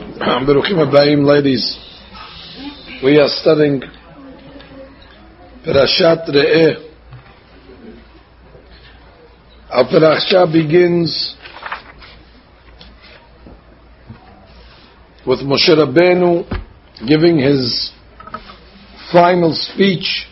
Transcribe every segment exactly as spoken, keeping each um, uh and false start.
Baruchim Habayim, ladies. We are studying Parashat Re'eh. Our parasha begins with Moshe Rabbeinu giving his final speech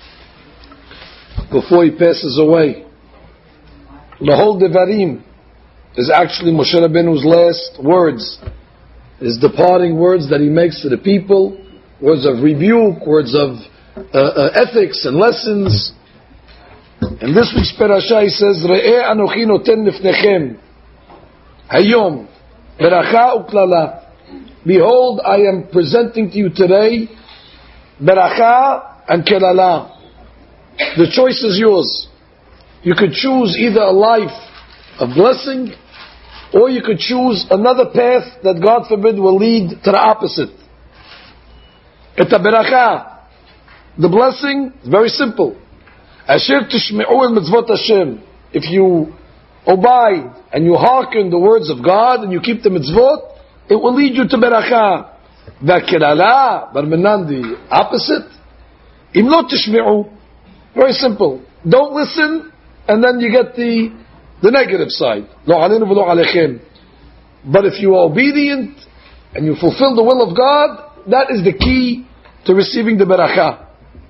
before he passes away. The whole Devarim is actually Moshe Rabbeinu's last words, his departing words that he makes to the people, words of rebuke, words of uh, uh, ethics and lessons. In this week's parasha he says, Re'eh anochi noten lifnechem hayom beracha uklala. Behold, I am presenting to you today beracha and kelala. The choice is yours. You could choose either a life of blessing, or you could choose another path that God forbid will lead to the opposite. Et beracha, the blessing, is very simple. Asher tishme'u el mitzvot Hashem. If you abide and you hearken the words of God and you keep the mitzvot, it will lead you to beracha. V'kelala, barmenan, the opposite. Im lo tishme'u, very simple. Don't listen, and then you get the the negative side. Lo aleinu v'lo alechem. But if you are obedient and you fulfill the will of God, that is the key to receiving the beracha.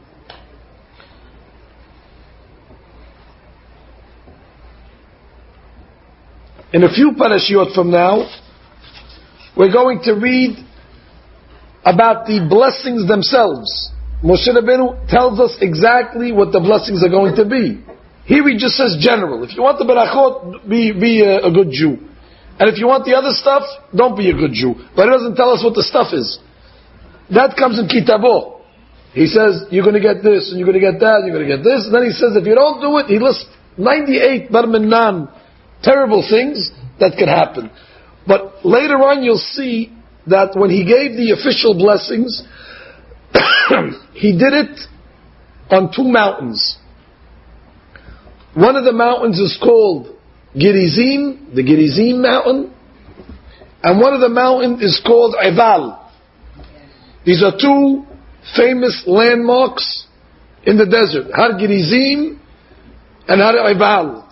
In a few parashiot from now, we're going to read about the blessings themselves. Moshe Rabbeinu tells us exactly what the blessings are going to be. Here he just says general. If you want the berachot, be, be a, a good Jew. And if you want the other stuff, don't be a good Jew. But he doesn't tell us what the stuff is. That comes in Kitabo. He says, you're going to get this, and you're going to get that, you're going to get this. And then he says, if you don't do it, he lists ninety-eight barmenan, terrible things that can happen. But later on you'll see that when he gave the official blessings, he did it on two mountains. One of the mountains is called Gerizim, the Gerizim mountain, and one of the mountains is called Eval. These are two famous landmarks in the desert, Har Gerizim and Har Eval.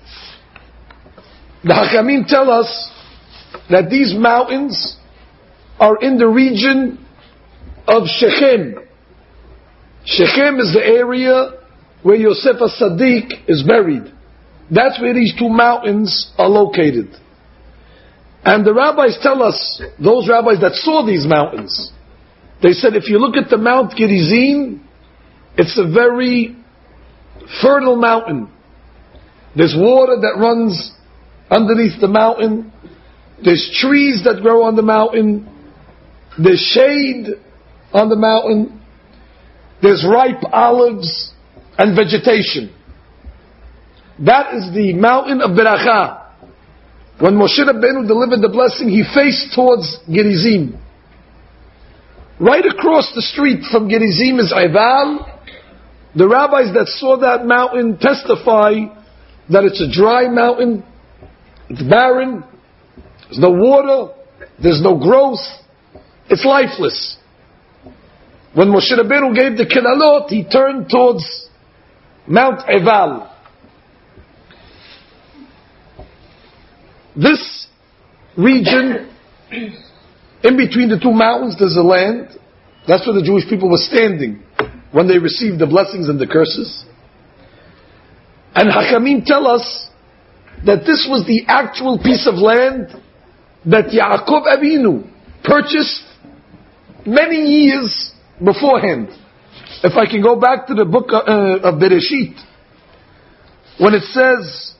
The Hakamim tell us that these mountains are in the region of Shechem. Shechem is the area where Yosef HaSadiq is buried. That's where these two mountains are located. And the rabbis tell us, those rabbis that saw these mountains, they said if you look at the Mount Gerizim, it's a very fertile mountain. There's water that runs underneath the mountain. There's trees that grow on the mountain. There's shade on the mountain. There's ripe olives and vegetation. That is the mountain of Beracha. When Moshe Rabbeinu delivered the blessing, he faced towards Gerizim. Right across the street from Gerizim is Eval. The rabbis that saw that mountain testify that it's a dry mountain, it's barren, there's no water, there's no growth, it's lifeless. When Moshe Rabbeinu gave the kelalot, he turned towards Mount Eval. This region, in between the two mountains, there's a land. That's where the Jewish people were standing when they received the blessings and the curses. And Hakamim tell us that this was the actual piece of land that Yaakov Avinu purchased many years beforehand. If I can go back to the book of, uh, of Bereshit, when it says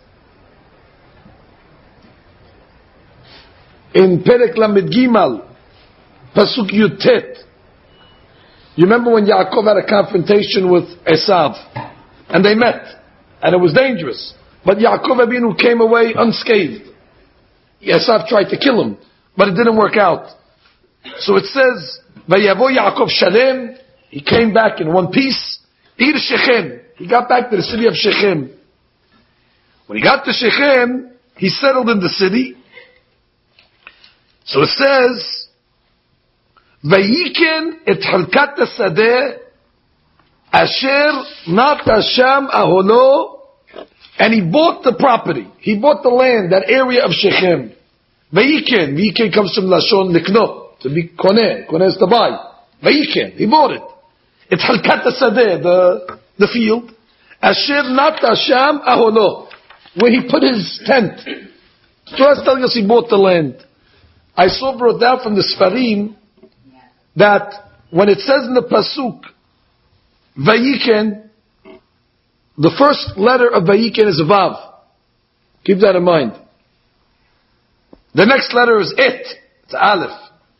in Perek Lamed Gimal, Pasuk Yutet, you remember when Yaakov had a confrontation with Esav, and they met, and it was dangerous, but Yaakov Avinu came away unscathed. Esav tried to kill him, but it didn't work out. So it says, Vayavo Yaakov Shalem, he came back in one piece. Ir Shechem, he got back to the city of Shechem. When he got to Shechem, he settled in the city. So it says, Vayiken et halkat hasadeh asher nata sham aholo, and he bought the property. He bought the land, that area of Shechem. Vayiken, vayiken comes from lashon likno, to be koneh. Koneh is to buy. Vayiken, he bought it. Et halkat hasadeh, the the field. Asher nata sham aholo, where he put his tent. So that's telling us he bought the land. I saw brought down from the Sfarim that when it says in the Pasuk, Vayiken, the first letter of Vayiken is a Vav. Keep that in mind. The next letter is Et, it's Aleph.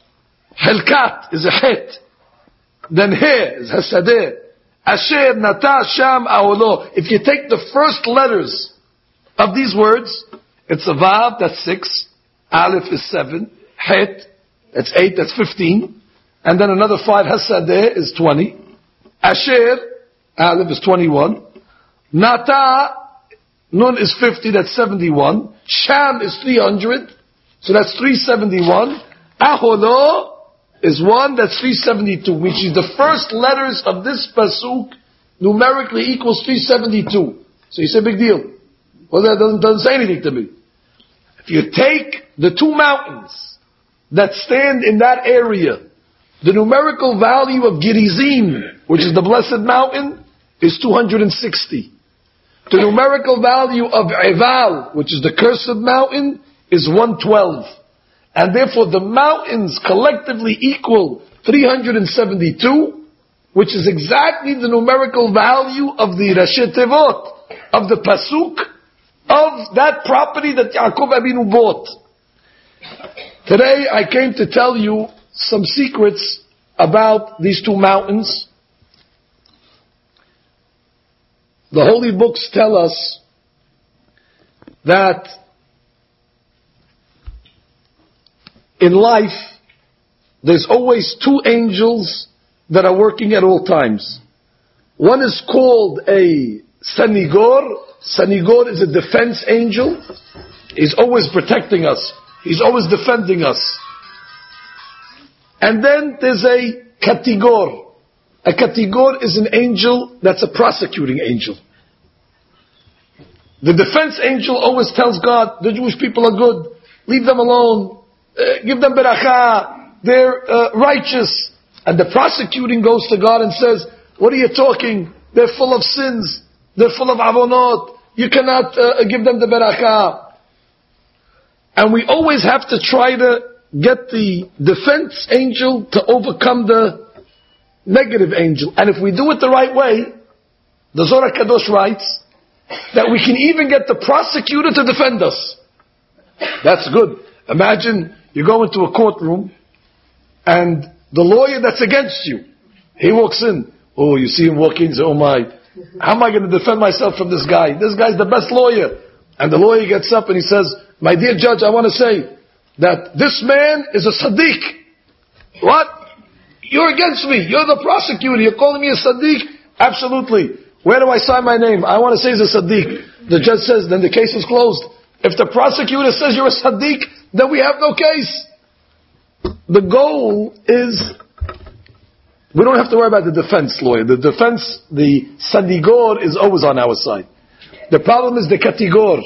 Helkat is a Het. Then He is Hasadeh. Asher Nata Sham Aolo. If you take the first letters of these words, it's a Vav, that's six. Aleph is seven. Het, that's eight, that's fifteen. And then another five, Hasadeh is twenty. Asher, Aleph is twenty-one. Nata, Nun is fifty, that's seventy-one. Sham is three hundred, so that's three seventy-one. Aholo is one, that's three seventy-two, which is the first letters of this pasuk numerically equals three seventy-two. So you say big deal. Well, that doesn't, doesn't say anything to me. If you take the two mountains that stand in that area, the numerical value of Gerizim, which is the blessed mountain, is two hundred sixty. The numerical value of Eval, which is the cursed mountain, is one hundred twelve. And therefore the mountains collectively equal three hundred seventy-two, which is exactly the numerical value of the Rashi Tevot, of the Pasuk, of that property that Yaakov Avinu bought. Today I came to tell you some secrets about these two mountains. The holy books tell us that in life there's always two angels that are working at all times. One is called a Sanigor. Sanigor is a defense angel. He's always protecting us. He's always defending us. And then there's a Katigor. A Katigor is an angel that's a prosecuting angel. The defense angel always tells God, the Jewish people are good, leave them alone, uh, give them beracha, they're uh, righteous. And the prosecuting goes to God and says, what are you talking? They're full of sins, they're full of avonot, you cannot uh, give them the beracha. And we always have to try to get the defense angel to overcome the negative angel. And if we do it the right way, the Zohar Kadosh writes that we can even get the prosecutor to defend us. That's good. Imagine you go into a courtroom and the lawyer that's against you, he walks in. Oh, you see him walking, you say, oh my, how am I going to defend myself from this guy? This guy's the best lawyer. And the lawyer gets up and he says, my dear judge, I want to say that this man is a Sadiq. What? You're against me. You're the prosecutor. You're calling me a Sadiq? Absolutely. Where do I sign my name? I want to say he's a Sadiq. The judge says, then the case is closed. If the prosecutor says you're a Sadiq, then we have no case. The goal is, we don't have to worry about the defense lawyer. The defense, the Sanigor is always on our side. The problem is the Katigor.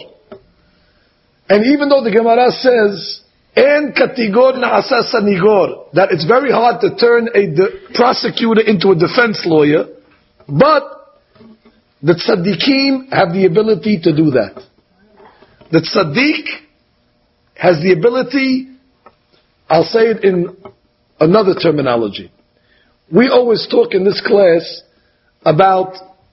And even though the Gemara says, En Katigor Na'asa Sanigor, that it's very hard to turn a de- prosecutor into a defense lawyer, but the tzaddikim have the ability to do that. The tzaddik has the ability, I'll say it in another terminology. We always talk in this class about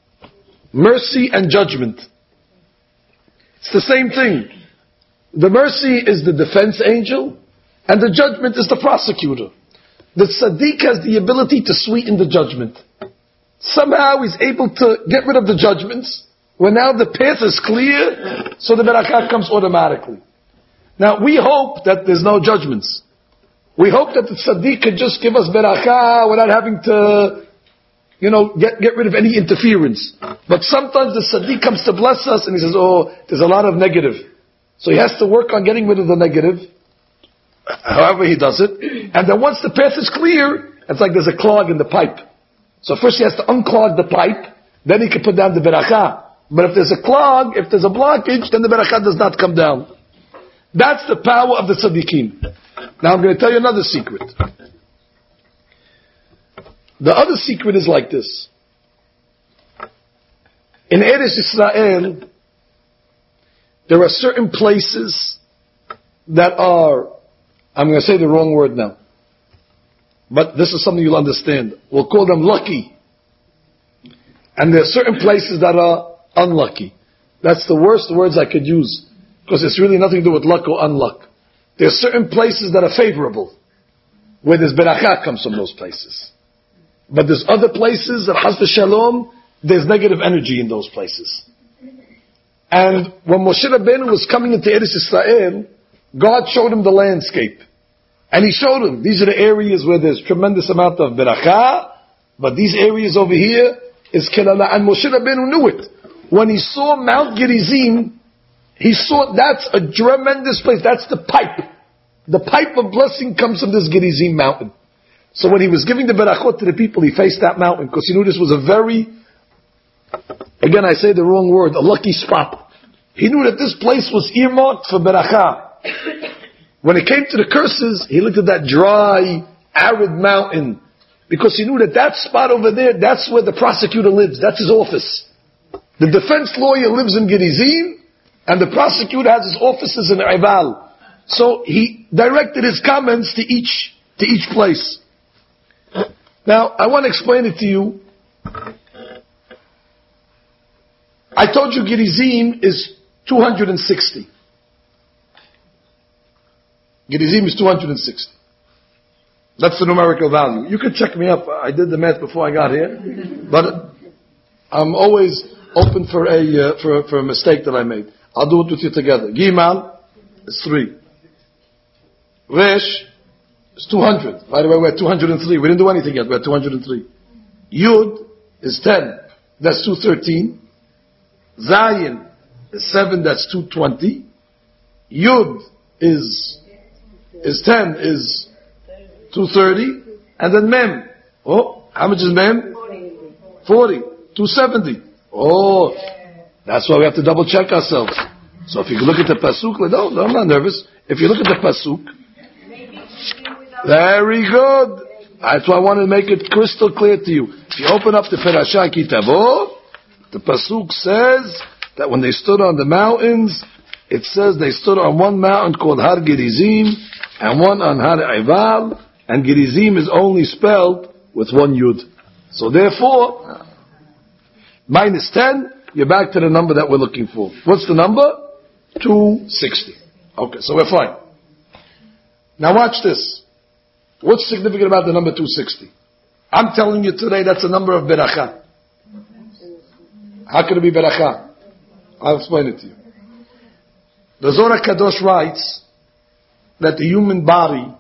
mercy and judgment. It's the same thing. The mercy is the defense angel, and the judgment is the prosecutor. The tzaddik has the ability to sweeten the judgment. Somehow he's able to get rid of the judgments, where now the path is clear, so the barakah comes automatically. Now we hope that there's no judgments. We hope that the tzaddik could just give us barakah without having to, you know, get, get rid of any interference. But sometimes the tzaddik comes to bless us and he says, oh, there's a lot of negative. So he has to work on getting rid of the negative. however he does it. And then once the path is clear, it's like there's a clog in the pipe. So first he has to unclog the pipe, then he can put down the beracha. But if there's a clog, if there's a blockage, then the beracha does not come down. That's the power of the tzaddikim. Now I'm going to tell you another secret. The other secret is like this. In Eretz Yisrael, there are certain places that are, I'm going to say the wrong word now, but this is something you'll understand. We'll call them lucky. And there are certain places that are unlucky. That's the worst words I could use, because it's really nothing to do with luck or unluck. There are certain places that are favorable, where there's beracha comes from those places. But there's other places that, Chas v'Shalom, there's negative energy in those places. And when Moshe Rabbeinu was coming into Eretz Yisrael, God showed him the landscape. And he showed him, these are the areas where there's tremendous amount of beracha, but these areas over here is kelala. And Moshe Rabbeinu knew it. When he saw Mount Gerizim, he saw that's a tremendous place. That's the pipe. The pipe of blessing comes from this Gerizim mountain. So when he was giving the berachot to the people, he faced that mountain, because he knew this was a very, again I say the wrong word, a lucky spot. He knew that this place was earmarked for beracha. When it came to the curses, he looked at that dry, arid mountain, because he knew that that spot over there, that's where the prosecutor lives. That's his office. The defense lawyer lives in Gerizim, and the prosecutor has his offices in Ival. So he directed his comments to each to each place. Now, I want to explain it to you. I told you Gerizim is two hundred sixty. Gerizim is two hundred sixty. That's the numerical value. You can check me up. I did the math before I got here. But I'm always open for a, uh, for, for a mistake that I made. I'll do it with you together. Gimal is three. Resh is two hundred. By the way, we're two hundred three. We didn't do anything yet. We're two hundred three. Yud is ten. That's two hundred thirteen. Zayin is seven. That's two hundred twenty. Yud is is ten. Is two hundred thirty. And then Mem. Oh, how much is Mem? forty. two hundred seventy. Oh, that's why we have to double check ourselves. So if you look at the pasuk, no, no, I'm not nervous. If you look at the pasuk, very good. That's why I want to make it crystal clear to you. If you open up the Perashah Kitavo, the pasuk says that when they stood on the mountains, it says they stood on one mountain called Har Gerizim and one on Har Ival, and Gerizim is only spelled with one yud. So therefore, minus ten, you're back to the number that we're looking for. What's the number? two hundred sixty. Okay, so we're fine. Now watch this. What's significant about the number two hundred sixty? I'm telling you today that's a number of beracha. How could it be beracha? I'll explain it to you. The Zohar Kadosh writes that the human body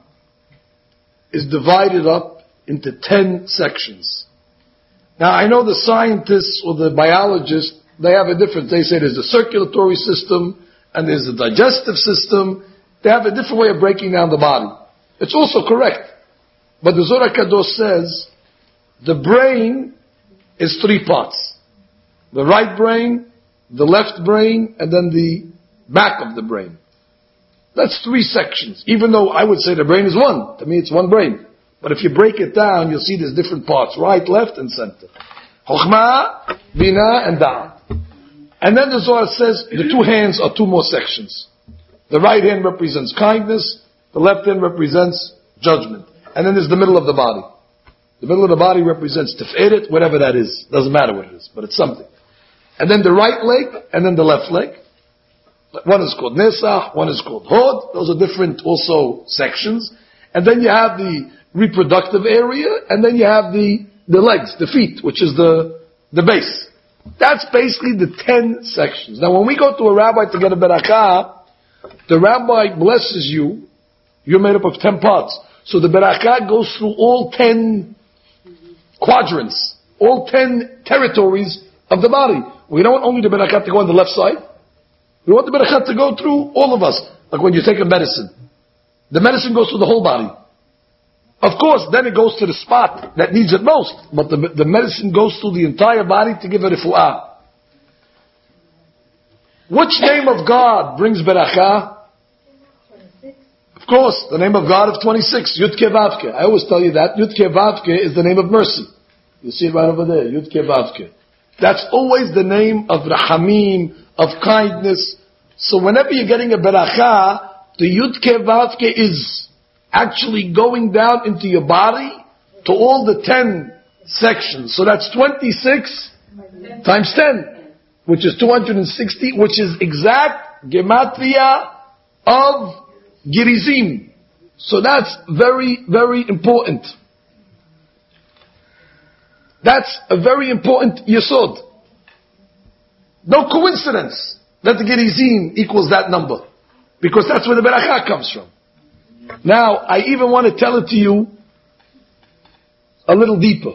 is divided up into ten sections. Now I know the scientists or the biologists, they have a different, they say there's a circulatory system and there's a digestive system. They have a different way of breaking down the body. It's also correct. But the Zohar Kadosh says the brain is three parts. The right brain, the left brain, and then the back of the brain. That's three sections. Even though I would say the brain is one. To me it's one brain. But if you break it down, you'll see there's different parts. Right, left, and center. Chokhmah, Bina, and Da'at. And then the Zohar says the two hands are two more sections. The right hand represents kindness. The left hand represents judgment. And then there's the middle of the body. The middle of the body represents Tiferet, whatever that is. Doesn't matter what it is, but it's something. And then the right leg, and then the left leg. One is called Nesach, one is called Hod. Those are different also sections. And then you have the reproductive area, and then you have the, the legs, the feet, which is the, the base. That's basically the ten sections. Now when we go to a rabbi to get a berakah, the rabbi blesses you, you're made up of ten parts. So the berakah goes through all ten quadrants, all ten territories of the body. We don't want only the berakah to go on the left side. We want the berakah to go through all of us. Like when you take a medicine. the medicine goes to the whole body. Of course, then it goes to the spot that needs it most, but the, the medicine goes to the entire body to give it refu'ah. Which name of God brings barakah? Of course, the name of God of twenty-six, Yud Ke Vav Ke. I always tell you that. Yud Ke Vav Ke is the name of mercy. You see it right over there, Yud Ke Vav Ke. That's always the name of Rahamim, of kindness. So whenever you're getting a barakah, the Yud Ke Vav Ke is actually going down into your body to all the ten sections. So that's twenty-six times ten, which is two hundred sixty, which is exact gematria of Girizim. So that's very, very important. That's a very important yesod. No coincidence that the Girizim equals that number. Because that's where the barakah comes from. Now, I even want to tell it to you a little deeper.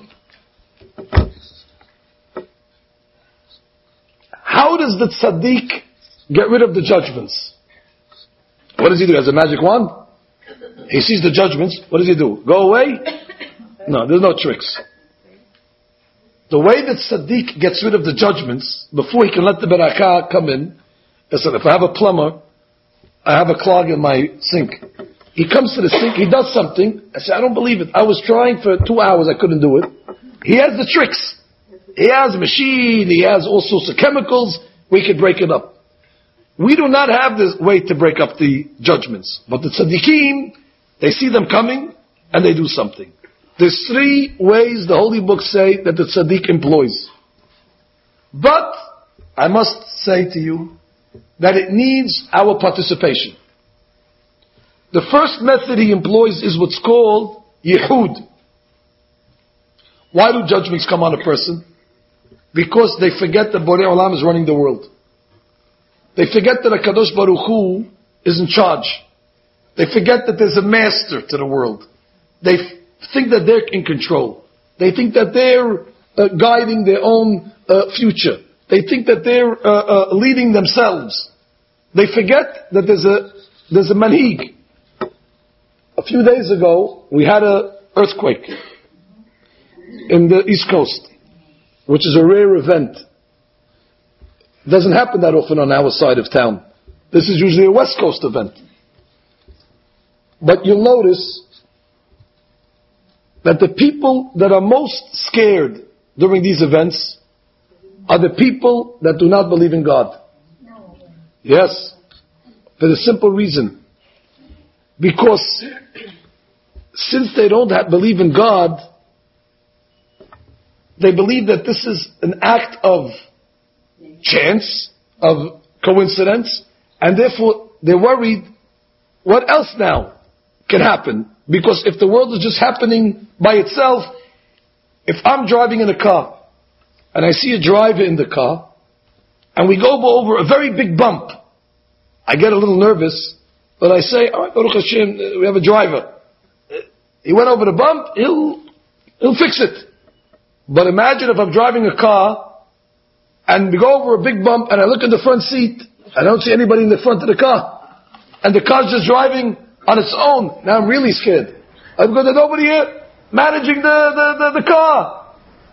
How does the tzaddik get rid of the judgments? What does he do? He has a magic wand? He sees the judgments. What does he do? Go away? No, there's no tricks. The way that tzaddik gets rid of the judgments, before he can let the barakah come in, is that if I have a plumber, I have a clog in my sink. He comes to the sink, he does something, I say, I don't believe it. I was trying for two hours, I couldn't do it. He has the tricks. He has a machine, he has all sorts of chemicals, we could break it up. We do not have this way to break up the judgments. But the tzaddikim, they see them coming, and they do something. There's three ways the holy books say that the tzaddik employs. But, I must say to you, that it needs our participation. The first method he employs is what's called Yehud. Why do judgments come on a person? Because they forget that Borei Olam is running the world. They forget that HaKadosh Baruch Hu is in charge. They forget that there's a master to the world. They f- think that they're in control. They think that they're uh, guiding their own uh, future. They think that they're uh, uh, leading themselves. They forget that there's a there's a manhig. A few days ago, we had an earthquake in the East Coast, which is a rare event. It doesn't happen that often on our side of town. This is usually a West Coast event. But you'll notice that the people that are most scared during these events are the people that do not believe in God. Yes, for the simple reason. Because since they don't have, believe in God, they believe that this is an act of chance, of coincidence, and therefore they're worried, what else now can happen? Because if the world is just happening by itself, if I'm driving in a car, and I see a driver in the car, and we go over a very big bump, I get a little nervous, but I say, all right, Baruch Hashem, we have a driver. He went over the bump, he'll, he'll fix it. But imagine if I'm driving a car, and we go over a big bump, and I look in the front seat, I don't see anybody in the front of the car. And the car's just driving on its own. Now I'm really scared. I've got nobody here managing the, the, the, the car.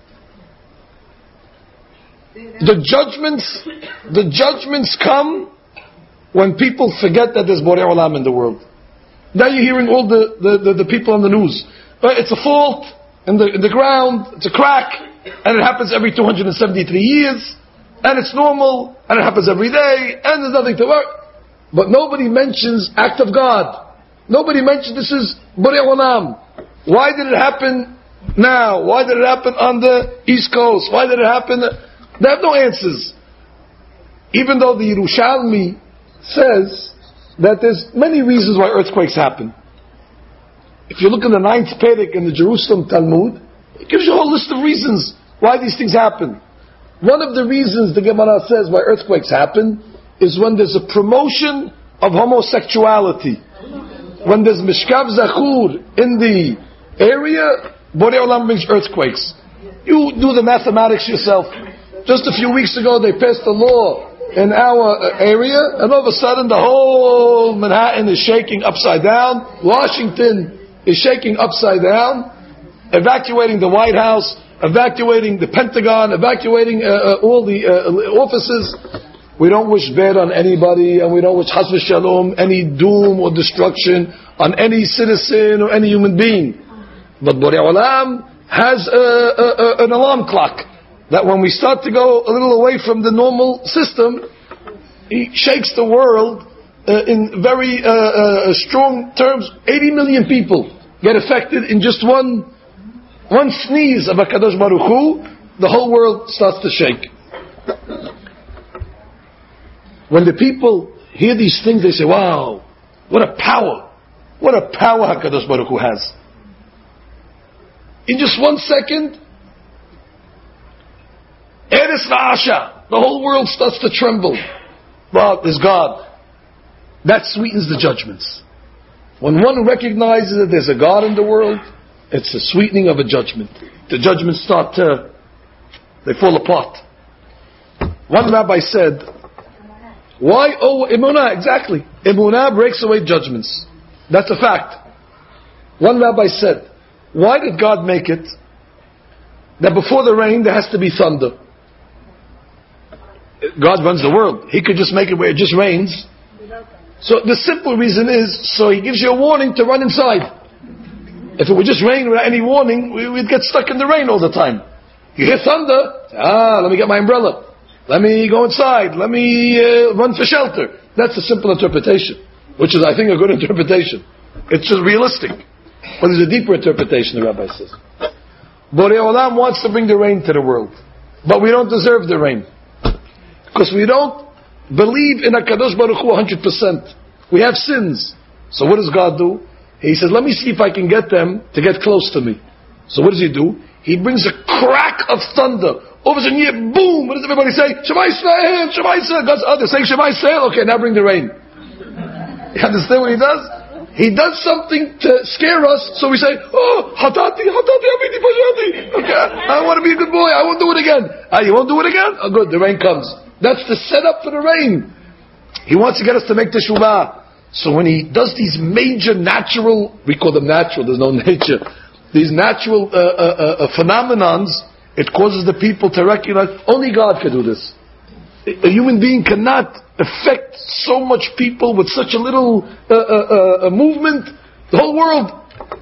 The judgments, the judgments come when people forget that there's Borei Olam in the world. Now you're hearing all the, the, the, the people on the news. Uh, it's a fault in the, in the ground, it's a crack, and it happens every two hundred seventy-three years, and it's normal, and it happens every day, and there's nothing to work. But nobody mentions act of God. Nobody mentions this is Borei Olam. Why did it happen now? Why did it happen on the East Coast? Why did it happen? They have no answers. Even though the Yerushalmi says that there's many reasons why earthquakes happen. If you look in the ninth Perek in the Jerusalem Talmud, it gives you a whole list of reasons why these things happen. One of the reasons the Gemara says why earthquakes happen is when there's a promotion of homosexuality. When there's Mishkav Zachur in the area, Borei Olam brings earthquakes. You do the mathematics yourself. Just a few weeks ago they passed a law in our area, and all of a sudden the whole Manhattan is shaking upside down. Washington is shaking upside down, evacuating the White House, evacuating the Pentagon, evacuating uh, uh, all the uh, offices. We don't wish bad on anybody, and we don't wish chas v'shalom any doom or destruction on any citizen or any human being. But Borei Olam has a, a, a, an alarm clock that when we start to go a little away from the normal system, he shakes the world uh, in very uh, uh, strong terms. eighty million people get affected in just one one sneeze of HaKadosh Baruch Hu. The whole world starts to shake. When the people hear these things, they say, wow, what a power. What a power HaKadosh Baruch Hu has. In just one second, Eres Ra'asha, the whole world starts to tremble. Wow, there's God. That sweetens the judgments. When one recognizes that there's a God in the world, it's a sweetening of a judgment. The judgments start to, they fall apart. One rabbi said, why, oh, Emunah, exactly. Emunah breaks away judgments. That's a fact. One rabbi said, why did God make it that before the rain there has to be thunder? God runs the world. He could just make it where it just rains. So the simple reason is, so He gives you a warning to run inside. If it would just rain without any warning, we'd get stuck in the rain all the time. You hear thunder, ah, let me get my umbrella. Let me go inside. Let me uh, run for shelter. That's a simple interpretation, which is, I think, a good interpretation. It's just realistic. But there's a deeper interpretation, the rabbi says. Borei Olam wants to bring the rain to the world. But we don't deserve the rain. Because we don't believe in HaKadosh Baruch Hu one hundred percent. We have sins. So what does God do? He says, let me see if I can get them to get close to me. So what does He do? He brings a crack of thunder. All of a sudden, you hear boom. What does everybody say? Shema Yisrael, Shema Yisrael. God's, oh, they're saying Shema Yisrael. Okay, now bring the rain. You understand what He does? He does something to scare us, so we say, oh, hatati, hatati, abiti, pashati. Okay, I want to be a good boy. I won't do it again. Ah, you won't do it again? Oh, good, the rain comes. That's the setup for the rain. He wants to get us to make teshuvah. So when He does these major natural, we call them natural, there's no nature, these natural uh, uh, uh, phenomenons, it causes the people to recognize only God can do this. A human being cannot affect so much people with such a little uh, uh, uh, movement, the whole world.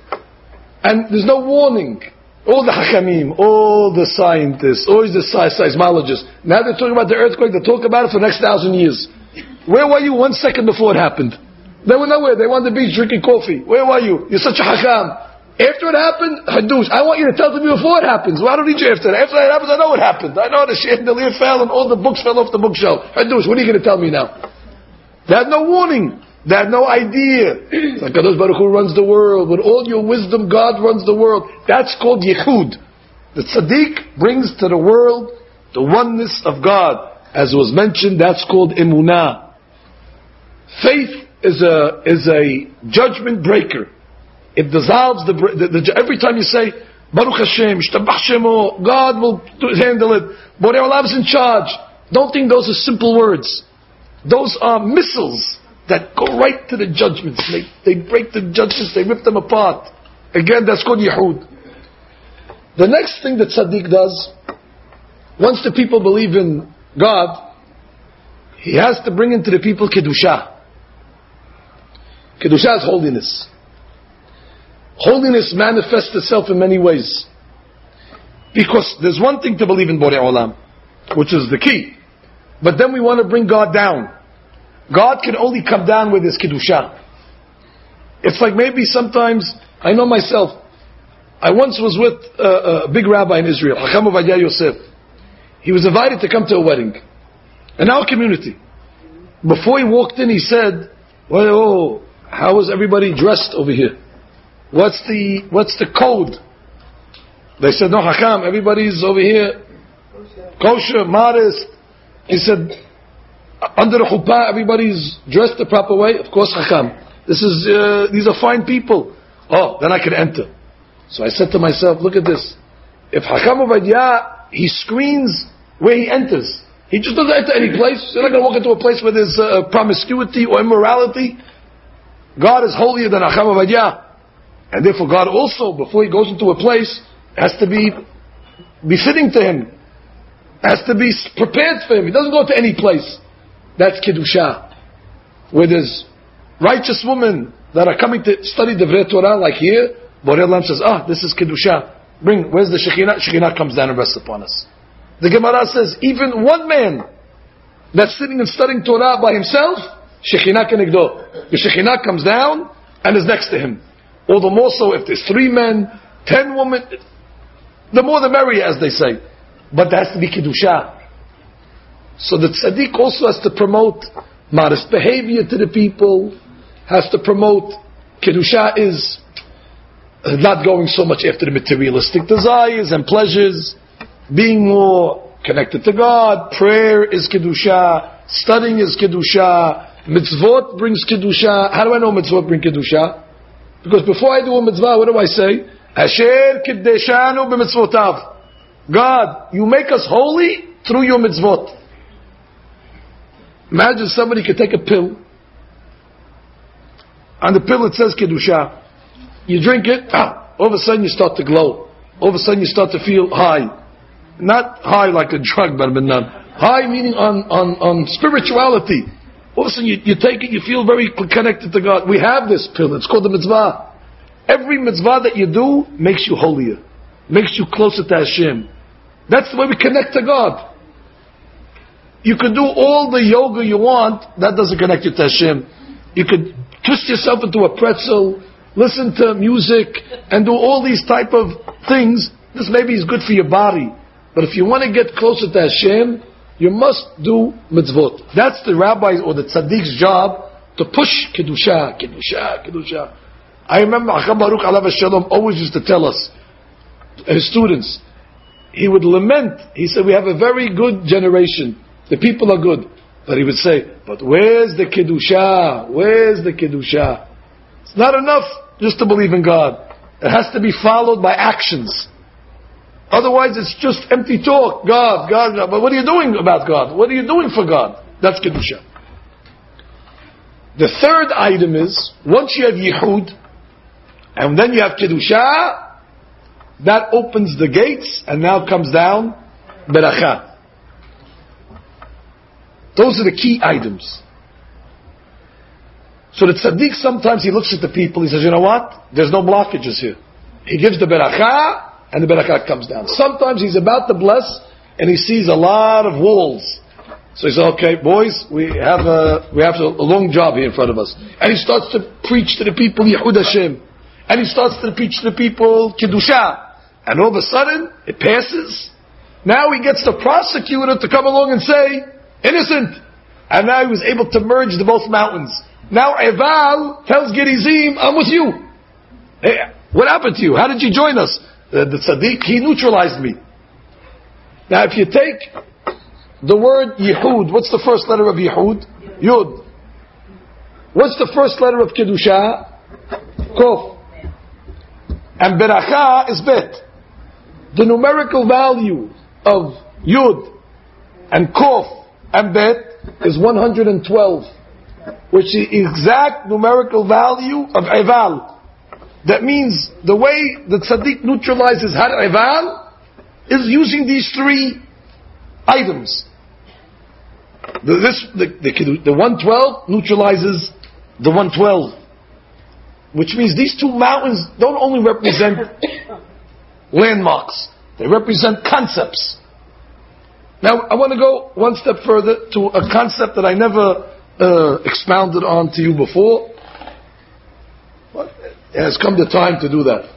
And there's no warning. All the hachamim, all the scientists, all the seismologists, now they're talking about the earthquake, they talk about it for the next thousand years. Where were you one second before it happened? They were nowhere. They were on the beach drinking coffee. Where were you? You're such a hakam. After it happened, Hadush, I want you to tell me before it happens. Well, I don't need you after that. After that happens, I know what happened. I know the chandelier fell and all the books fell off the bookshelf. Hadush, what are you going to tell me now? They had no warning. They had no idea. HaKadosh Baruch Hu runs the world. With all your wisdom, God runs the world. That's called Yichud. The Tzaddik brings to the world the oneness of God. As was mentioned, that's called Emunah. Faith is a, is a judgment breaker. It dissolves the, the, the every time you say Baruch Hashem, Shtabach Shemo, God will handle it. Borei Olam is in charge. Don't think those are simple words. Those are missiles that go right to the judgments. They they break the judgments. They rip them apart. Again, that's called Yehud. The next thing that Tzaddik does, once the people believe in God, he has to bring into the people Kedusha. Kedusha is holiness. Holiness manifests itself in many ways. Because there's one thing to believe in Borei Olam, which is the key. But then we want to bring God down. God can only come down with His Kedusha. It's like maybe sometimes, I know myself, I once was with a, a big rabbi in Israel, Chacham Ovadia Yosef. He was invited to come to a wedding in our community. Before he walked in, he said, well, oh, how is everybody dressed over here? What's the what's the code? They said, no, Hakam, everybody's over here kosher, modest. He said, under the chuppah, everybody's dressed the proper way. Of course, Hakam. This is uh, these are fine people. Oh, then I can enter. So I said to myself, look at this. If Hakam Ovadia, he screens where he enters. He just doesn't enter any place. You're not going to walk into a place where there's uh, promiscuity or immorality. God is holier than Acham Avadia. And therefore God also, before he goes into a place, has to be befitting to him. Has to be prepared for him. He doesn't go to any place. That's Kedusha. Where there's righteous women that are coming to study the Divrei Torah, like here, Borei Olam says, ah, this is Kedusha. Bring, where's the Shekhinah? Shekhinah comes down and rests upon us. The Gemara says, even one man that's sitting and studying Torah by himself, Shekhinah kenegdo. The Shekhinah comes down and is next to him. All the more so if there's three men, ten women, the more the merrier, as they say. But there has to be Kedusha. So the tzaddik also has to promote modest behavior to the people, has to promote Kedusha is not going so much after the materialistic desires and pleasures, being more connected to God. Prayer is Kedusha, studying is Kedusha, mitzvot brings Kedusha. How do I know mitzvot bring Kedusha? Because before I do a mitzvah, what do I say? Asher kiddeshanu b'mitzvotav. God, you make us holy through your mitzvot. Imagine somebody could take a pill. On the pill it says Kedusha. You drink it, ah, all of a sudden you start to glow. All of a sudden you start to feel high. Not high like a drug, but not. High meaning on, on, on spirituality. All of a sudden you, you take it, you feel very connected to God. We have this pill, it's called the mitzvah. Every mitzvah that you do makes you holier. Makes you closer to Hashem. That's the way we connect to God. You could do all the yoga you want, that doesn't connect you to Hashem. You could twist yourself into a pretzel, listen to music, and do all these type of things. This maybe is good for your body. But if you want to get closer to Hashem, you must do mitzvot. That's the rabbi's or the tzaddik's job, to push Kedusha, Kedusha, Kedusha. I remember Acham Baruch Alav Shalom always used to tell us, his students, he would lament, he said, we have a very good generation. The people are good. But he would say, but where's the Kedusha? Where's the Kedusha? It's not enough just to believe in God. It has to be followed by actions. Otherwise it's just empty talk. God, God, God. But what are you doing about God? What are you doing for God? That's Kedusha. The third item is, once you have Yehud, and then you have Kedusha, that opens the gates, and now comes down Beracha. Those are the key items. So the tzaddik, sometimes he looks at the people, he says, you know what? There's no blockages here. He gives the beracha, and the beracha comes down. Sometimes he's about to bless, and he sees a lot of walls. So he says, okay, boys, we have a, we have a, a long job here in front of us. And he starts to preach to the people, Yehud Hashem. And he starts to preach to the people, Kedusha. And all of a sudden, it passes. Now he gets the prosecutor to come along and say, innocent. And now he was able to merge the both mountains. Now Eval tells Gerizim, I'm with you. Hey, what happened to you? How did you join us? The, the tzaddik, he neutralized me. Now if you take the word Yehud, what's the first letter of Yehud? Yud. What's the first letter of Kedusha? Kof. And Beracha is Bet. The numerical value of Yud and Kof and Bet is one hundred twelve, which is the exact numerical value of Eval. That means the way the tzaddik neutralizes Har Eval is using these three items. The, this, the, the, the one twelve neutralizes the one twelve, which means these two mountains don't only represent landmarks, they represent concepts. Now, I want to go one step further to a concept that I never uh, expounded on to you before. But it has come the time to do that.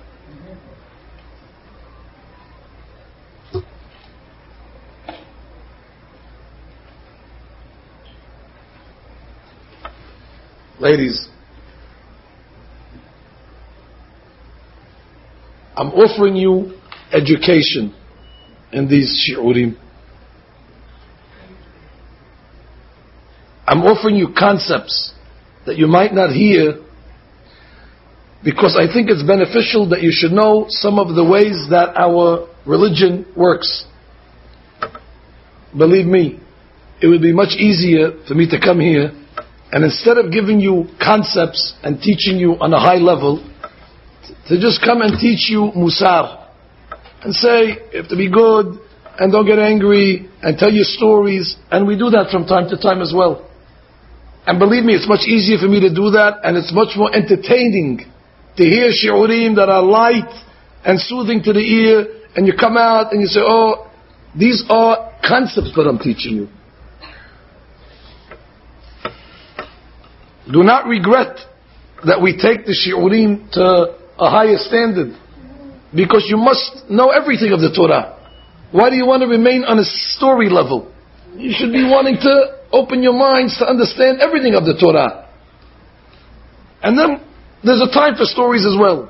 Ladies, I'm offering you education in these shi'urim. I'm offering you concepts that you might not hear, because I think it's beneficial that you should know some of the ways that our religion works. Believe me, it would be much easier for me to come here and instead of giving you concepts and teaching you on a high level, to just come and teach you musar and say you have to be good and don't get angry and tell you stories, and we do that from time to time as well. And believe me, it's much easier for me to do that, and it's much more entertaining to hear shi'urim that are light and soothing to the ear, and you come out and you say, oh, these are concepts that I'm teaching you. Do not regret that we take the shi'urim to a higher standard, because you must know everything of the Torah. Why do you want to remain on a story level? You should be wanting to open your minds to understand everything of the Torah. And then there's a time for stories as well.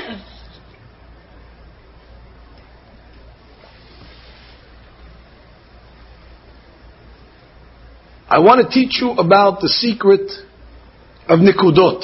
I want to teach you about the secret of Nikudot.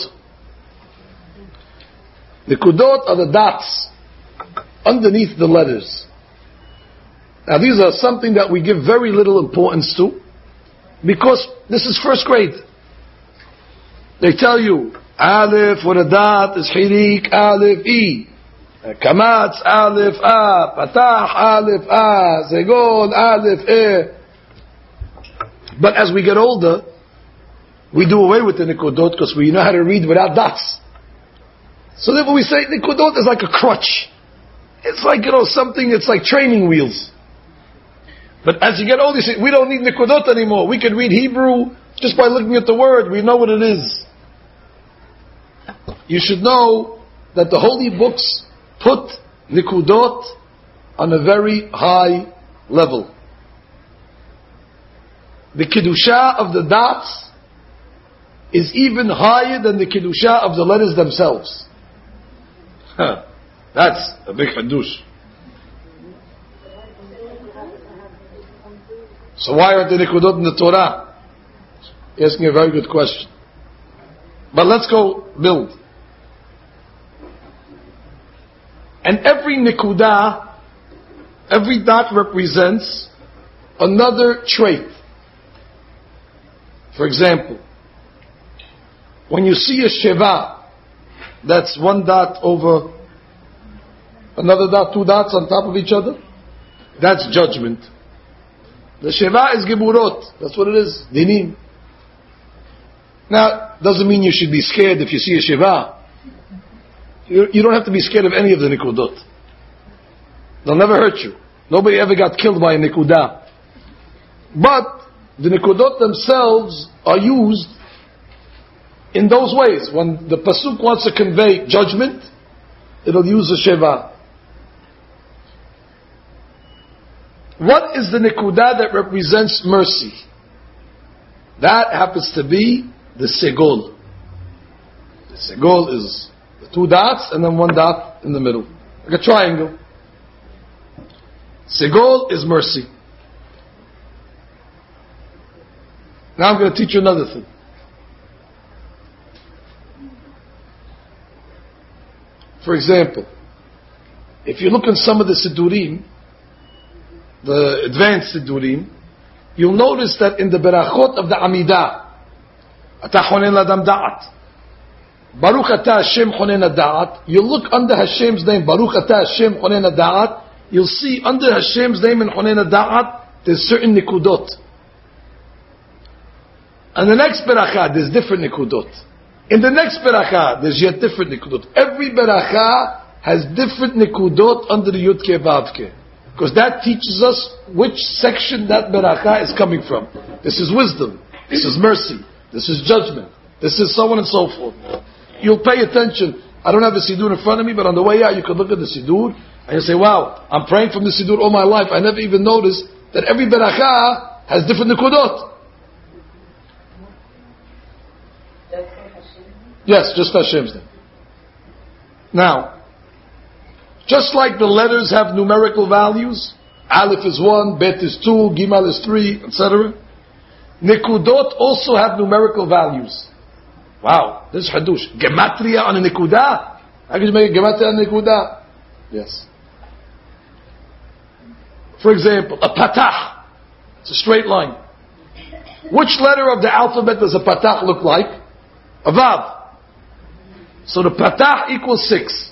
Nikudot are the dots underneath the letters. Now these are something that we give very little importance to, because this is first grade. They tell you, Aleph for a dot is Hirik, Aleph E. Kamatz, Aleph A. Patah, Aleph A. Zegol, Aleph E. But as we get older, we do away with the Nikudot because we know how to read without dots. So therefore we say Nikudot is like a crutch. It's like, you know, something, it's like training wheels. But as you get older, you say, we don't need Nikudot anymore. We can read Hebrew just by looking at the word. We know what it is. You should know that the holy books put Nikudot on a very high level. The Kiddusha of the dots is even higher than the Kiddusha of the letters themselves. Huh. That's a big Hadush. So why aren't the Nikudot in the Torah? You're asking a very good question. But let's go build. And every Nikudah, every dot represents another trait. For example, when you see a Sheva, that's one dot over another dot, two dots on top of each other, that's judgment. The Sheva is Geburot, that's what it is, Dinim. Now, doesn't mean you should be scared if you see a Sheva. You, you don't have to be scared of any of the Nikudot. They'll never hurt you. Nobody ever got killed by a Nikudah. But the Nikudot themselves are used in those ways. When the Pasuk wants to convey judgment, it'll use a Sheva. What is the Nikudah that represents mercy? That happens to be the Segol. The Segol is the two dots and then one dot in the middle. Like a triangle. Segol is mercy. Now I'm going to teach you another thing. For example, if you look in some of the Siddurim, the advanced Siddurim, you'll notice that in the Berachot of the Amidah, Ata Honen Ladam Da'at, Baruch Ata Hashem Honen Da'at, you look under Hashem's name, Baruch Ata Hashem Honen Da'at, you'll see under Hashem's name in Honen Da'at, there's certain Nikudot. And the next Beracha, there's different Nikudot. In the next Beracha, there's yet different Nikudot. Every Beracha has different Nikudot under the Yud-Ke Vav-Ke. Because that teaches us which section that Beracha is coming from. This is wisdom. This is mercy. This is judgment. This is so on and so forth. You'll pay attention. I don't have the Siddur in front of me, but on the way out you can look at the Siddur and you say, wow, I'm praying from the Siddur all my life. I never even noticed that every Beracha has different Nikudot. Yes, just Hashem's name. Now, just like the letters have numerical values, Aleph is one, Bet is two, Gimal is three, et cetera. Nikudot also have numerical values. Wow, this is Hadush. Gematria on a Nikudah? How can you make a Gematria on a Nikudah? Yes. For example, a Patah. It's a straight line. Which letter of the alphabet does a patach look like? A vav. So the patach equals six.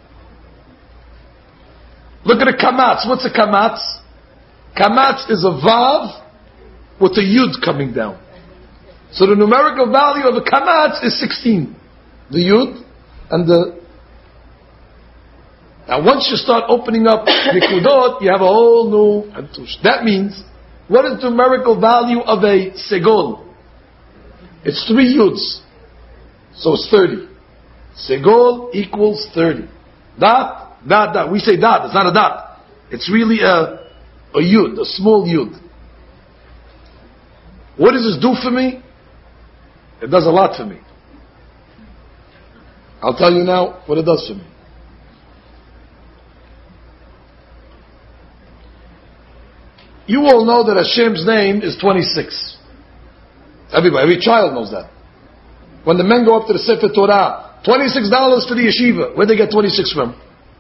Look at a kamatz. What's a kamatz? Kamatz is a vav with a yud coming down. So the numerical value of a kamatz is sixteen. The yud and the... Now once you start opening up nikudot, you have a whole new... That means, what is the numerical value of a segol? It's three yuds. So it's thirty. Segol equals thirty. Dot, dot, dot. We say dot, it's not a dot. It's really a, a yud, a small yud. What does this do for me? It does a lot for me. I'll tell you now what it does for me. You all know that Hashem's name is twenty-six. Everybody, every child knows that. When the men go up to the Sefer Torah, twenty-six dollars for the yeshiva. Where'd they get twenty-six from?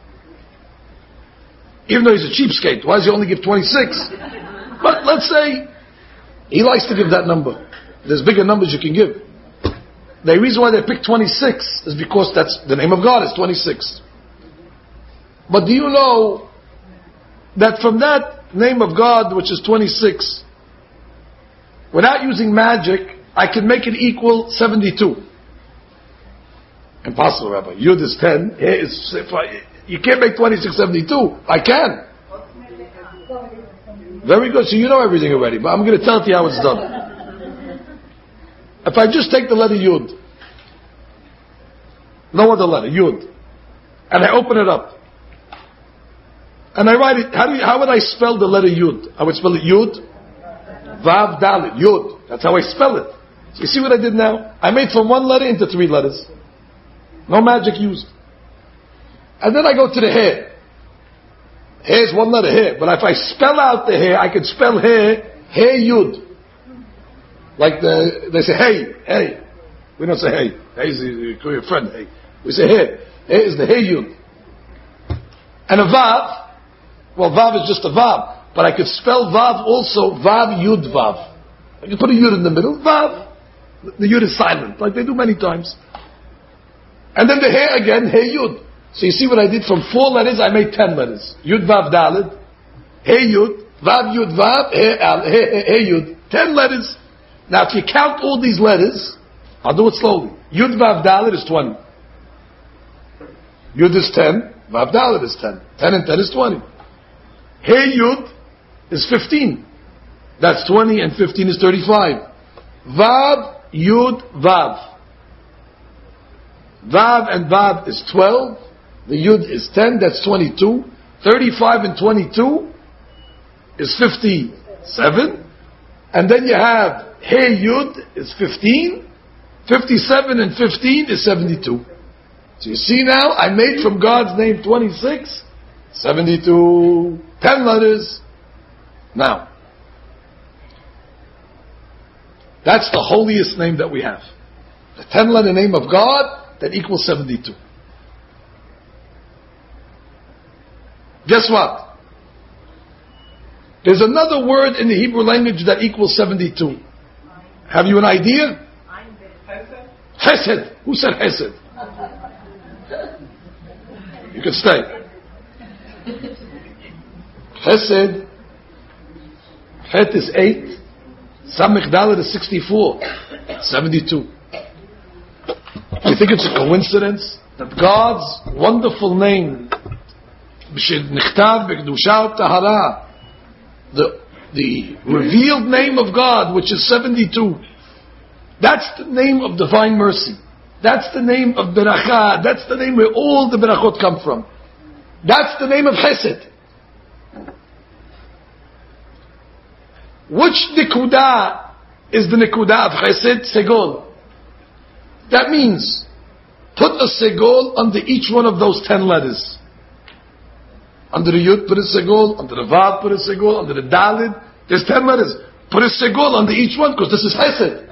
Even though he's a cheapskate, why does he only give twenty-six? But let's say he likes to give that number. There's bigger numbers you can give. The reason why they pick twenty-six is because that's the name of God is twenty-six. But do you know that from that name of God, which is twenty-six, without using magic, I can make it equal seventy-two. Impossible, Rabbi. Yud is ten. Is, you can't make twenty-six seventy-two. I can. Very good. So you know everything already, but I'm going to tell it to you how it's done. If I just take the letter Yud, no other letter, Yud, and I open it up, and I write it, how do you, how would I spell the letter Yud? I would spell it Yud, Vav, Dalet, Yud. That's how I spell it. So you see what I did now? I made from one letter into three letters. No magic used. And then I go to the hair. Hair is one letter, hair. But if I spell out the hair, I can spell hair, hair Yud. Like the, they say, hey, hey. We don't say hey. Hey is your friend, hey. We say hey. Hey is the hey Yud. And a Vav, well, Vav is just a Vav. But I could spell Vav also, Vav Yud Vav. I can put a Yud in the middle, Vav. The Yud is silent, like they do many times. And then the Hey again, Hey Yud. So you see what I did? From four letters, I made ten letters. Yud Vav Daled, Hey Yud, Vav Yud Vav, Hey, hey, hey, hey Yud. Ten letters. Now if you count all these letters, I'll do it slowly. Yud Vav Daled is twenty. Yud is ten, Vav Daled is ten. Ten and ten is twenty. Hey Yud is fifteen. That's twenty and fifteen is thirty-five. Vav, Yud, Vav. Vav and Vav is twelve. The Yud is ten, that's twenty-two. thirty-five and twenty-two is fifty-seven. And then you have Hey Yud is fifteen. fifty-seven and fifteen is seventy-two. So you see now, I made from God's name twenty-six, seventy-two, ten letters. Now, that's the holiest name that we have. The ten letter name of God that equals seventy-two. Guess what? There's another word in the Hebrew language that equals seventy-two. Have you an idea? Chesed. Who said Chesed? You can stay. Chesed. Het is eight. Samech Dalet is sixty-four. seventy-two. You think it's a coincidence that God's wonderful name, the, the revealed name of God, which is seventy-two, that's the name of divine mercy. That's the name of Beracha. That's the name where all the Berachot come from. That's the name of Chesed. Which Nikudah is the Nikudah of Chesed? Segol. That means, put a Segol under each one of those ten letters. Under the Yud, put a Segol. Under the Vav, put a Segol. Under the Dalid, there's ten letters. Put a Segol under each one, because this is Chesed.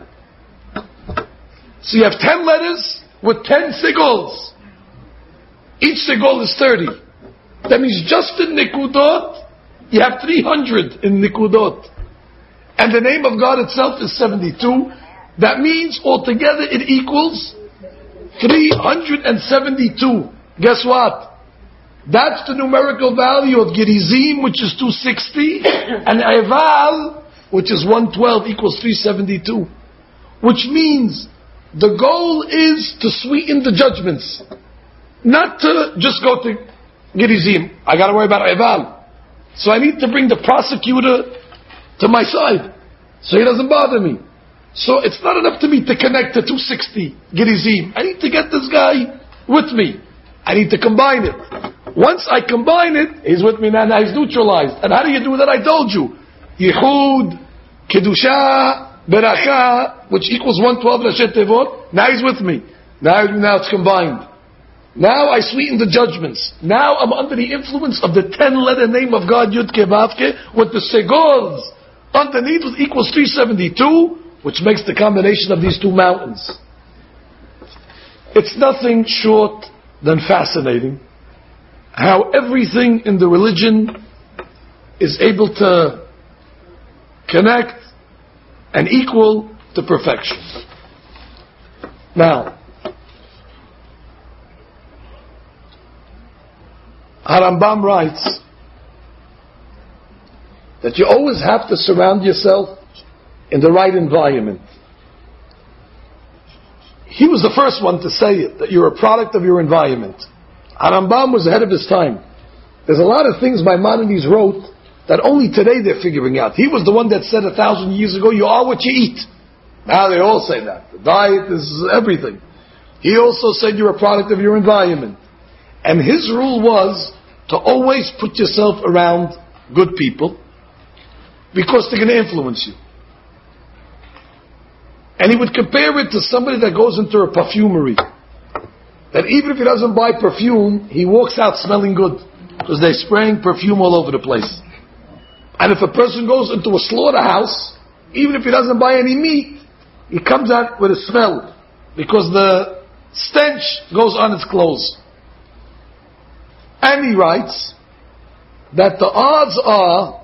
So you have ten letters with ten Segols. Each Segol is thirty. That means just in Nikudot, you have three hundred in Nikudot. and the name of God itself is seventy-two. That means altogether it equals three hundred seventy-two. Guess what? That's the numerical value of Gerizim, which is two hundred sixty, and Eval, which is one hundred twelve, equals three hundred seventy-two. Which means the goal is to sweeten the judgments, not to just go to Gerizim. I got to worry about Eval. So I need to bring the prosecutor to my side, so he doesn't bother me. So it's not enough to me to connect to two hundred sixty Gerizim. I need to get this guy with me. I need to combine it. Once I combine it, he's with me now, now he's neutralized. And how do you do that? I told you. Yichud, Kedusha, Beracha, which equals one hundred twelve Rashi Tevot. Now he's with me. Now, now it's combined. Now I sweeten the judgments. Now I'm under the influence of the ten-letter name of God, Yud Ke Vav Ke, with the Segors underneath, which equals three hundred seventy-two, which makes the combination of these two mountains. It's nothing short than fascinating how everything in the religion is able to connect and equal to perfection. Now, Harambam writes that you always have to surround yourself in the right environment. He was the first one to say it, that you're a product of your environment. Harambam was ahead of his time. There's a lot of things Maimonides wrote that only today they're figuring out. He was the one that said a thousand years ago, you are what you eat. Now they all say that. The diet is everything. He also said you're a product of your environment. And his rule was to always put yourself around good people, because they're going to influence you. And he would compare it to somebody that goes into a perfumery. That even if he doesn't buy perfume, he walks out smelling good, because they're spraying perfume all over the place. And if a person goes into a slaughterhouse, even if he doesn't buy any meat, he comes out with a smell, because the stench goes on his clothes. And he writes that the odds are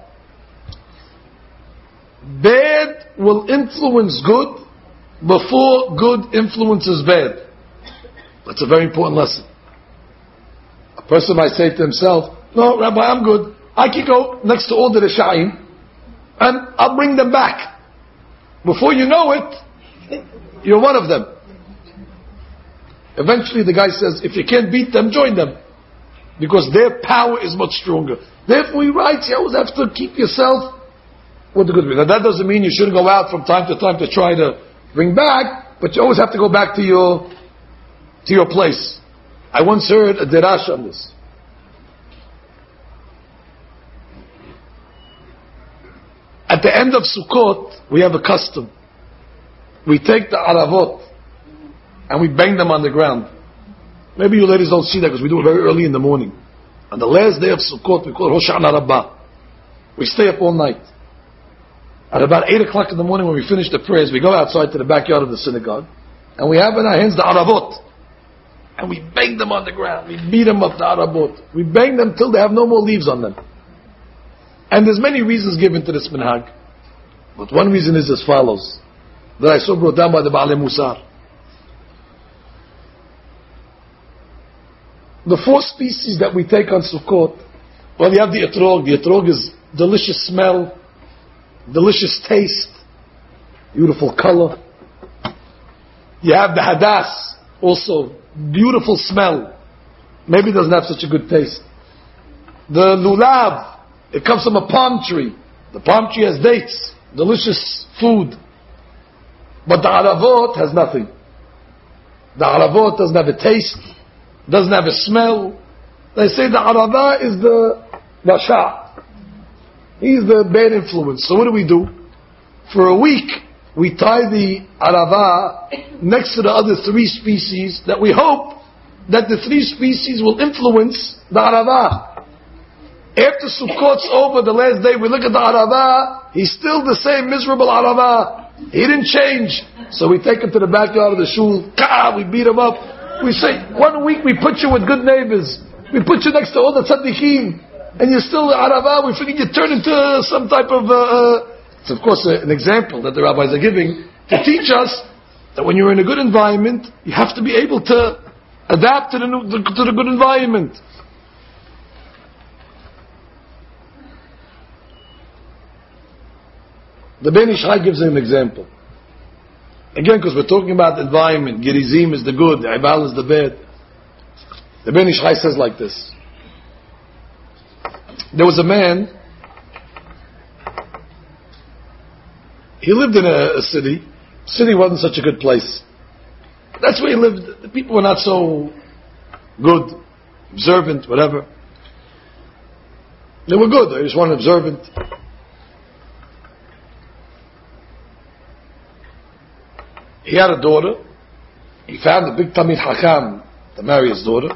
bad will influence good before good influences bad. That's a very important lesson. A person might say to himself, no, Rabbi, I'm good. I can go next to all the Rishayim and I'll bring them back. Before you know it, you're one of them. Eventually the guy says, if you can't beat them, join them. Because their power is much stronger. Therefore he writes, you always have to keep yourself with the good people. Now that doesn't mean you shouldn't go out from time to time to try to bring back, but you always have to go back to your to your place. I once heard a derash on this. At the end of Sukkot, we have a custom. We take the aravot and we bang them on the ground. Maybe you ladies don't see that because we do it very early in the morning. On the last day of Sukkot, we call it Rosh Hashanah Rabbah. We stay up all night. At about eight o'clock in the morning when we finish the prayers, we go outside to the backyard of the synagogue, and we have in our hands the aravot. And we bang them on the ground. We beat them up, the aravot. We bang them till they have no more leaves on them. And there's many reasons given to this minhag. But one reason is as follows, that I saw brought down by the Baalei Musar. The four species that we take on Sukkot, well, you have the etrog. The etrog is delicious smell, delicious taste, beautiful color. You have the hadas, also beautiful smell. Maybe it doesn't have such a good taste. The lulav, it comes from a palm tree. The palm tree has dates, delicious food. But the aravot has nothing. The aravot doesn't have a taste, doesn't have a smell. They say the arava is the rasha. He's the bad influence. So what do we do? For a week, we tie the arava next to the other three species that we hope that the three species will influence the arava. After Sukkot's over, the last day, we look at the arava, he's still the same miserable arava. He didn't change. So we take him to the backyard of the shul, we beat him up. We say, one week we put you with good neighbors. We put you next to all the tzaddikim. And you're still the arava, we figured you turn into some type of uh, It's of course a, an example that the rabbis are giving to teach us that when you're in a good environment, you have to be able to adapt to the, new, to the good environment. The Ben Ish Chai gives an example. Again, because we're talking about environment, Gerizim is the good, the Ibal is the bad. The Ben Ish Chai says like this. There was a man, he lived in a, a city. The city wasn't such a good place. That's where he lived. The people were not so good, observant, whatever. They were good, they just weren't observant. He had a daughter. He found a big Tamid Hakam to marry his daughter.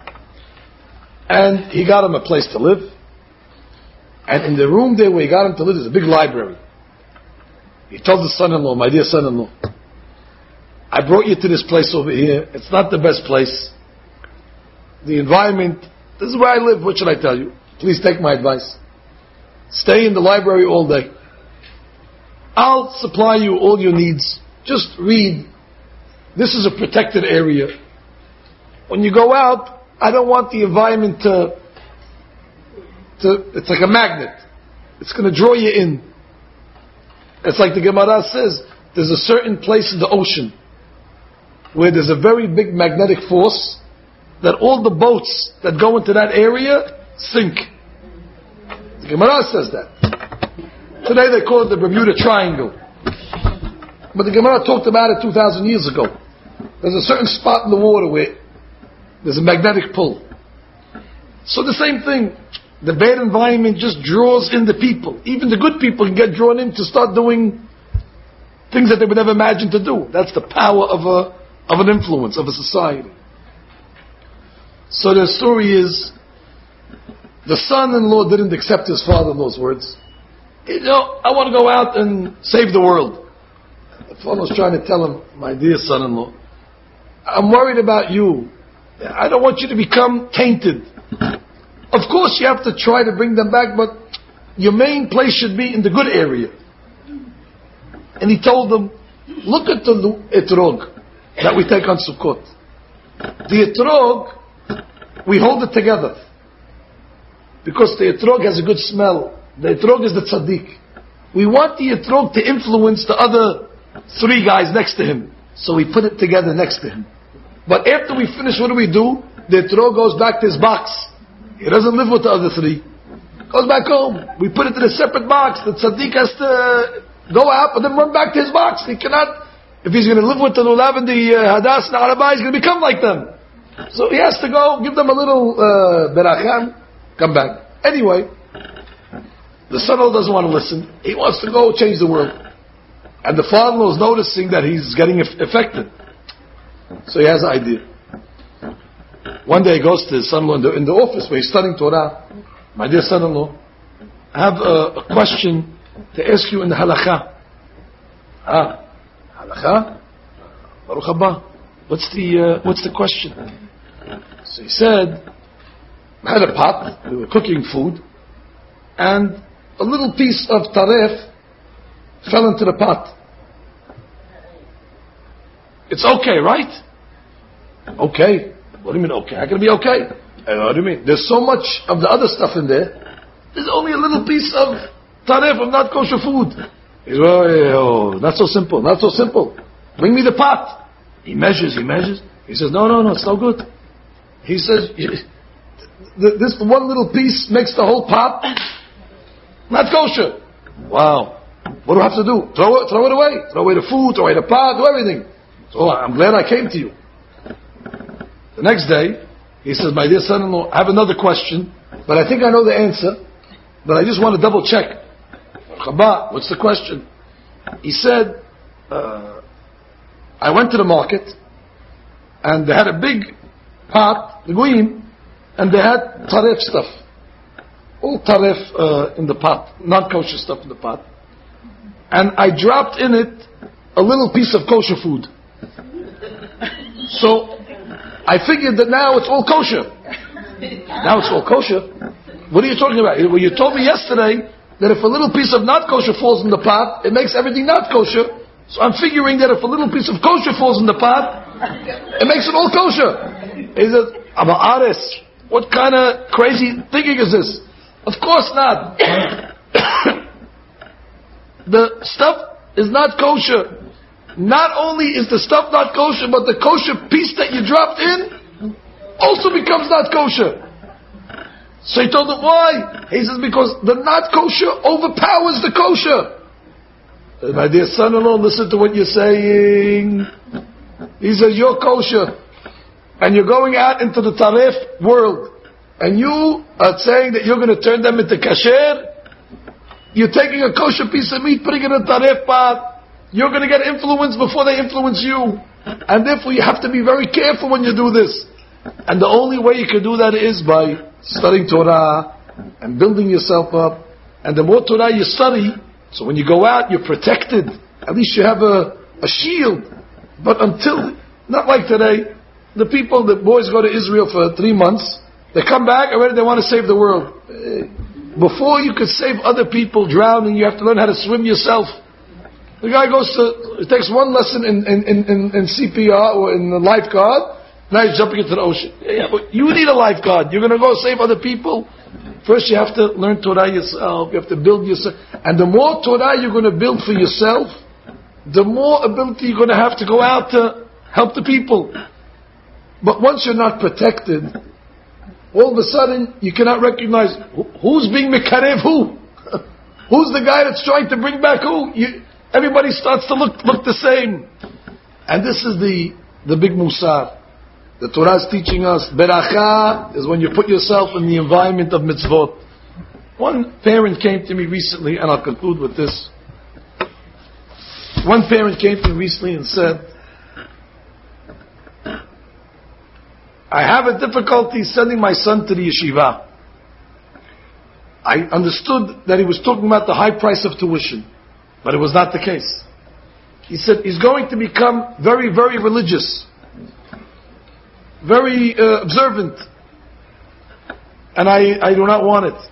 And he got him a place to live. And in the room there where he got him to live, there's a big library. He told his son-in-law, my dear son-in-law, I brought you to this place over here. It's not the best place. The environment, this is where I live. What should I tell you? Please take my advice. Stay in the library all day. I'll supply you all your needs. Just read. This is a protected area. When you go out, I don't want the environment to, to it's like a magnet. It's going to draw you in. It's like the Gemara says, there's a certain place in the ocean where there's a very big magnetic force that all the boats that go into that area sink. The Gemara says that. Today they call it the Bermuda Triangle. But the Gemara talked about it two thousand years ago. There's a certain spot in the water where there's a magnetic pull. So the same thing. The bad environment just draws in the people. Even the good people can get drawn in to start doing things that they would never imagine to do. That's the power of a of an influence, of a society. So the story is, the son-in-law didn't accept his father-in-law's words. You know, I want to go out and save the world. The father was trying to tell him, my dear son-in-law, I'm worried about you. I don't want you to become tainted. Of course you have to try to bring them back, but your main place should be in the good area. And he told them, look at the etrog that we take on Sukkot. The etrog, we hold it together. Because the etrog has a good smell. The etrog is the tzaddik. We want the etrog to influence the other three guys next to him. So we put it together next to him. But after we finish, what do we do? The etrog goes back to his box. He doesn't live with the other three. Goes back home. We put it in a separate box. The tzaddik has to go out and then run back to his box. He cannot, if he's going to live with the lulav and the uh, hadas and arabai, he's going to become like them. So he has to go, give them a little uh, beracham, come back. Anyway, the son-in-law doesn't want to listen. He wants to go change the world. And the father-in-law is noticing that he's getting affected. So he has an idea. One day he goes to his son-in-law in the, in the office where he's studying Torah. My dear son-in-law, I have a, a question to ask you in the halakha. Ah, halakha? Baruch haba. What's the uh, what's the question? So he said, I had a pot. We were cooking food, and a little piece of taref fell into the pot. It's okay, right? Okay. What do you mean okay? How can it be okay? Uh, what do you mean? There's so much of the other stuff in there. There's only a little piece of taref of not kosher food. He says, oh, not so simple, not so simple. Bring me the pot. He measures, he measures. He says, no, no, no, it's no good. He says, this one little piece makes the whole pot not kosher. Wow. What do I have to do? Throw it, throw it away. Throw away the food, throw away the pot, do everything. So I'm glad I came to you. The next day, he says, my dear son-in-law, I have another question, but I think I know the answer, but I just want to double check. Chabad, what's the question? He said, uh, I went to the market, and they had a big pot, the goyim, and they had taref stuff. All taref uh, in the pot, non-kosher stuff in the pot. And I dropped in it a little piece of kosher food. So, I figured that now it's all kosher. Now it's all kosher. What are you talking about? Well, you told me yesterday that if a little piece of not kosher falls in the pot, it makes everything not kosher. So I'm figuring that if a little piece of kosher falls in the pot, it makes it all kosher. He says, "Aba Ares, what kind of crazy thinking is this?" Of course not. The stuff is not kosher. Not only is the stuff not kosher, but the kosher piece that you dropped in also becomes not kosher. So he told him, why? He says, because the not kosher overpowers the kosher. And my dear son-in-law, listen to what you're saying. He says, you're kosher, and you're going out into the tarif world, and you are saying that you're going to turn them into kasher. You're taking a kosher piece of meat, putting it in a tarif pot. You're going to get influenced before they influence you. And therefore you have to be very careful when you do this. And the only way you can do that is by studying Torah and building yourself up. And the more Torah you study, so when you go out, you're protected. At least you have a, a shield. But until, not like today, the people, the boys go to Israel for three months, they come back, already they want to save the world. Before you could save other people drowning, you have to learn how to swim yourself. The guy goes to, takes one lesson in, in, in, in C P R or in the lifeguard, now he's jumping into the ocean. Yeah, but you need a lifeguard. You're going to go save other people. First you have to learn Torah yourself, you have to build yourself. And the more Torah you're going to build for yourself, the more ability you're going to have to go out to help the people. But once you're not protected, all of a sudden you cannot recognize who's being mekarev who. Who's the guy that's trying to bring back who? You, everybody starts to look look the same. And this is the, the big musar. The Torah is teaching us, beracha is when you put yourself in the environment of mitzvot. One parent came to me recently, and I'll conclude with this. One parent came to me recently and said, I have a difficulty sending my son to the yeshiva. I understood that he was talking about the high price of tuition, but it was not the case. He said he's going to become very, very religious, very uh, observant, and I, I do not want it.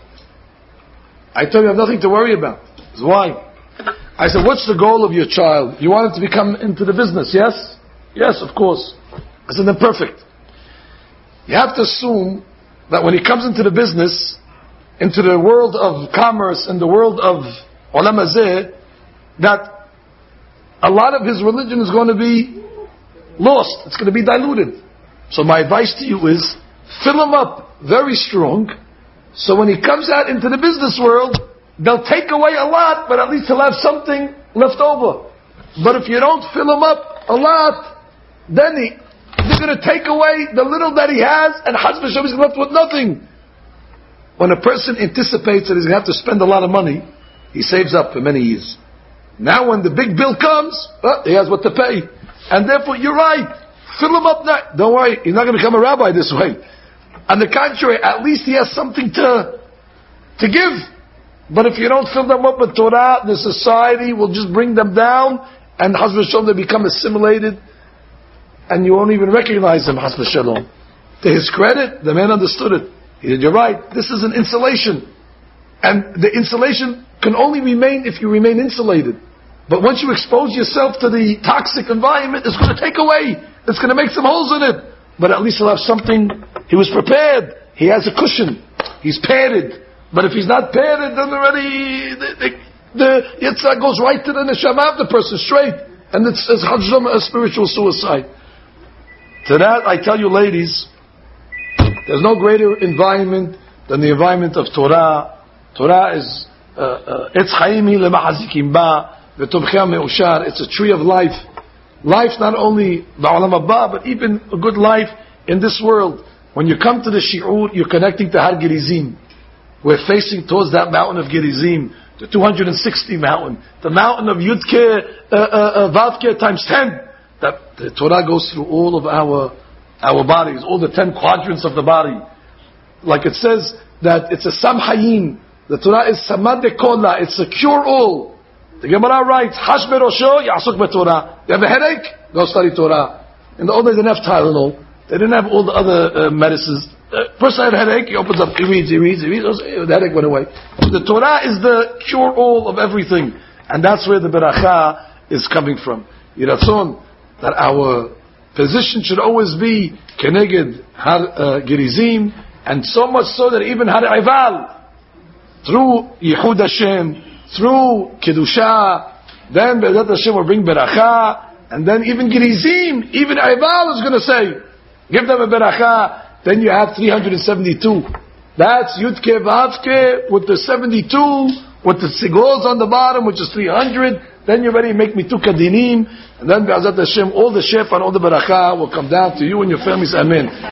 I told him you have nothing to worry about. He said, why? I said, what's the goal of your child? You want him to become into the business, yes? Yes, of course. I said, then perfect. You have to assume that when he comes into the business, into the world of commerce, in the world of olam hazeh, that a lot of his religion is going to be lost. It's going to be diluted. So my advice to you is, fill him up very strong, so when he comes out into the business world, they'll take away a lot, but at least he'll have something left over. But if you don't fill him up a lot, then he... they're going to take away the little that he has, and Chas v'Shalom is left with nothing. When a person anticipates that he's going to have to spend a lot of money, he saves up for many years. Now when the big bill comes, well, he has what to pay. And therefore, you're right. Fill him up now. Don't worry, he's not going to become a rabbi this way. On the contrary, at least he has something to, to give. But if you don't fill them up with Torah, the society will just bring them down, and Chas v'Shalom, they become assimilated, and you won't even recognize him, Chas v'Shalom. To his credit, the man understood it. He said, you're right, this is an insulation. And the insulation can only remain if you remain insulated. But once you expose yourself to the toxic environment, it's going to take away. It's going to make some holes in it. But at least he'll have something. He was prepared. He has a cushion. He's padded. But if he's not padded, then already the, the, the Yitzhak goes right to the neshama of the person, straight. And it's, it's a spiritual suicide. To that, I tell you ladies, there's no greater environment than the environment of Torah. Torah is Etz Chaimi leMahazikim ba v'Tomchei Me'ushar. It's a tree of life. Life not only ba'olam haba, but even a good life in this world. When you come to the Shi'ur, you're connecting to Har Gerizim. We're facing towards that mountain of Gerizim, the two hundred sixty mountain, the mountain of Yudke, uh, uh, uh, Vavke times ten. That the Torah goes through all of our our bodies, all the ten quadrants of the body. Like it says that it's a Samhayin. The Torah is Samad Kola. It's a cure-all. The Gemara writes, Hash berosho ya'asuk beTorah. You have a headache? Go study Torah. In the old days, they didn't have Tylenol. They didn't have all the other uh, medicines. Uh, person had a headache, he opens up, he reads, he reads, he reads, the headache went away. The Torah is the cure-all of everything. And that's where the beracha is coming from. Yiratzon, that our position should always be keneged har uh, gerizim, and so much so that even har ival, through Yehud Hashem, through Kedusha, then Be'ezat Hashem will bring beracha, and then even gerizim, even ival is going to say, give them a beracha. Then you have three hundred seventy-two. That's Yudke Vavke with the seventy-two, with the sigos on the bottom, which is three hundred. Then you already make mituka dinim, and then Be'ezat Hashem, all the shef and all the beracha will come down to you and your families. Amen.